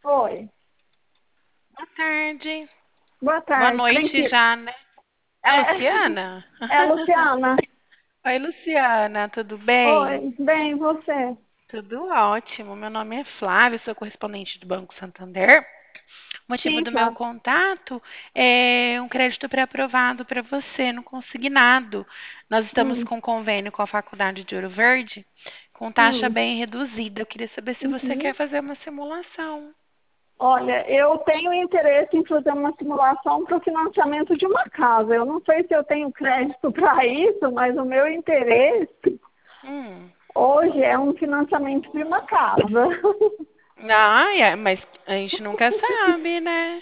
Oi, Boa tarde. boa Boa tarde. Bem noite que já, né? É a Luciana? é a Luciana. Oi, Luciana, tudo bem? Oi, bem, você? Tudo ótimo. Meu nome é Flávia, sou correspondente do Banco Santander. O motivo Sim, do meu Flávia. contato é um crédito pré-aprovado para você no consignado. Nós estamos Hum, com convênio com a Faculdade de Ouro Verde, com taxa hum, bem reduzida. Eu queria saber se você uhum. quer fazer uma simulação. Olha, eu tenho interesse em fazer uma simulação para o financiamento de uma casa. Eu não sei se eu tenho crédito para isso, mas o meu interesse Hum. hoje é um financiamento de uma casa. Ah, mas a gente nunca sabe, né?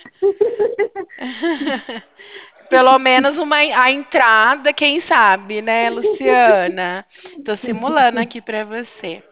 Pelo menos a entrada, quem sabe, né, Luciana? Tô simulando aqui pra você.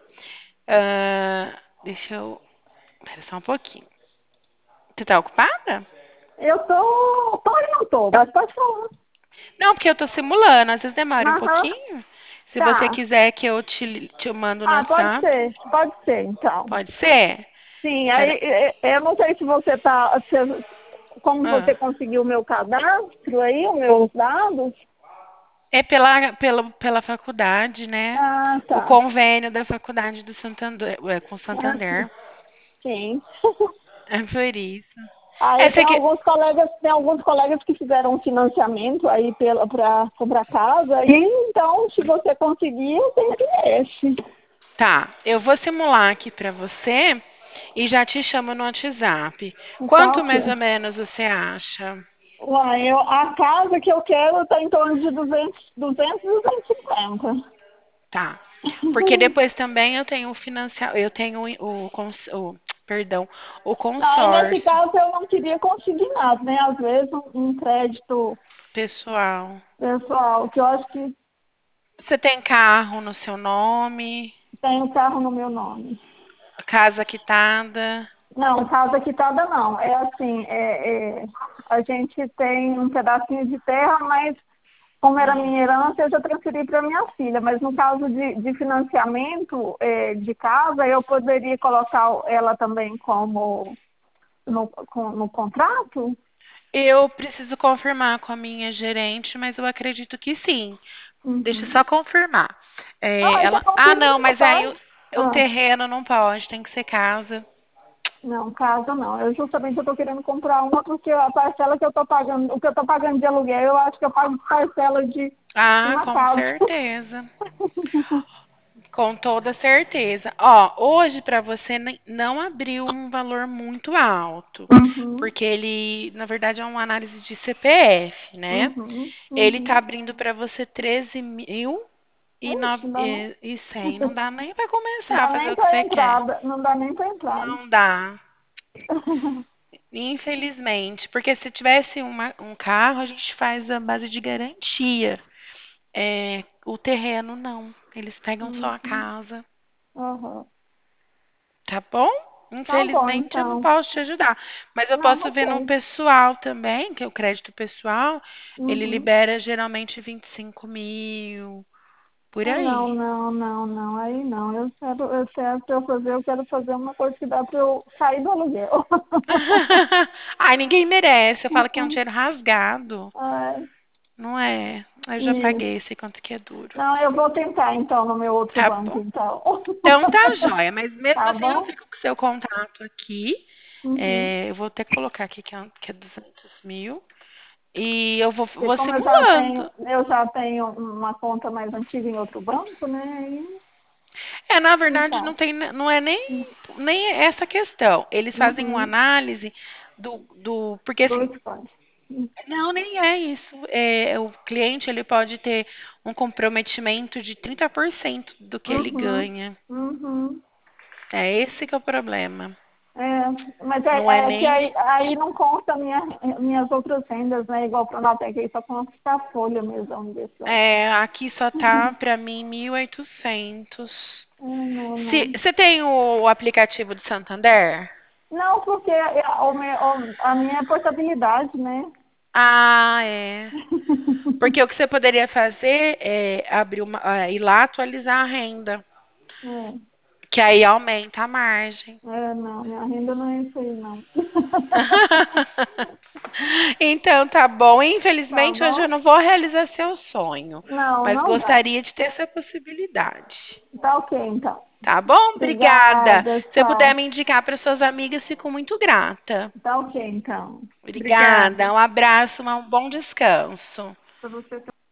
Deixa eu. Espera só um pouquinho. Você tá ocupada? Eu tô e não tô, mas pode falar. Não, porque eu tô simulando. Às vezes demora um Aham, pouquinho. Se você tá. quiser que eu te mando no Ah, WhatsApp, pode ser, então. pode ser? Sim, Pera. aí eu não sei se você tá, como você Ah. conseguiu o meu cadastro aí, os meus dados. É pela faculdade, né? Ah, O tá. convênio da faculdade do Santander, com Ah, sim. Santander. Sim. É por isso. É, Aí você que... tem alguns colegas que fizeram um financiamento aí para comprar casa, e então, se você conseguir, eu tenho interesse. Tá, eu vou simular aqui pra você e já te chamo no WhatsApp. Tá, Quanto mais ou ok. menos você acha? A casa que eu quero está em torno de 200, 250. Tá. Porque depois também eu tenho eu tenho perdão, o Aí, nesse consórcio caso, eu não queria consignado, né? Às vezes, um crédito pessoal. pessoal, que eu acho que Você tem carro no seu nome, tem um carro no meu nome. casa quitada. Não, casa quitada não. É assim, a gente tem um pedacinho de terra, mas como era Hum. minha herança, eu já transferi para minha filha. Mas no caso de financiamento de casa, eu poderia colocar ela também como no contrato? Eu preciso confirmar com a minha gerente, mas eu acredito que sim. Deixa eu só Uhum. confirmar. Ah, aí você Ah, confirma não, aí, mas aí pode? o Ah. terreno não pode, tem que ser casa. Não, casa não. Eu justamente estou querendo comprar uma porque a parcela que eu estou pagando, o que eu estou pagando de aluguel, eu acho que eu pago parcela de Ah, uma com casa. certeza. Com toda certeza. Ó, hoje para você não abriu um valor muito alto, Uhum, porque ele, na verdade, é uma análise de CPF, né? uhum, Ele tá uhum. abrindo para você 13.000 Ixi, não dá nem, e 100. Não dá nem para não começar a dá fazer nem o que para você quer. entrada, não dá nem para entrada. Não dá. Infelizmente, porque se tivesse um carro, a gente faz a base de garantia. É, o terreno não. Eles pegam só a Uhum, casa, uhum. tá bom? Tá bom, Infelizmente eu não então. posso te ajudar. Mas eu Não, posso ver no ok. pessoal também, que é o crédito pessoal, ele Uhum. libera geralmente 25.000, por Ah, não, aí. não, não, não, aí não. Eu quero fazer uma coisa que dá para eu sair do aluguel. Ai, ninguém merece. Eu falo que é um dinheiro rasgado. Ai, Não é? Eu já isso. paguei, sei quanto que é duro. Não, eu vou tentar então no meu outro Tá banco, bom? então. Então tá joia, mas mesmo Tá assim eu bom? fico com o seu contato aqui. Uhum. Eu vou até colocar aqui que é 200.000. E eu Porque vou como simulando. eu já tenho uma conta mais antiga em outro banco, né? Aí Na não verdade, faz. não é nem essa questão. Eles fazem uma Uhum. análise porque assim, Dois pode. não, nem é isso. O cliente ele pode ter um comprometimento de 30% do que ele Uhum. ganha. Uhum. É esse que é o problema. É, mas Não é é que nem. aí não consta minhas outras rendas, né? Igual para a aí só consta a folha mesmo da universidade. Aqui só tá pra mim 1.800. Não, Se não. você tem o aplicativo do Santander? Não, porque a minha é portabilidade, né? Ah, é. Porque o que você poderia fazer é ir lá atualizar a renda. É. Que aí aumenta a margem. É, não, minha renda não é isso aí, não. Então, tá bom. Tá Infelizmente, hoje eu bom? não vou realizar seu sonho, Não, mas não dá. gostaria de ter essa possibilidade. Tá ok, então. Tá bom? Obrigada. Obrigada, Se você puder tchau. me indicar para suas amigas, fico muito grata. Tá ok, então. Obrigada. Obrigada. Um abraço, um bom descanso. Pra você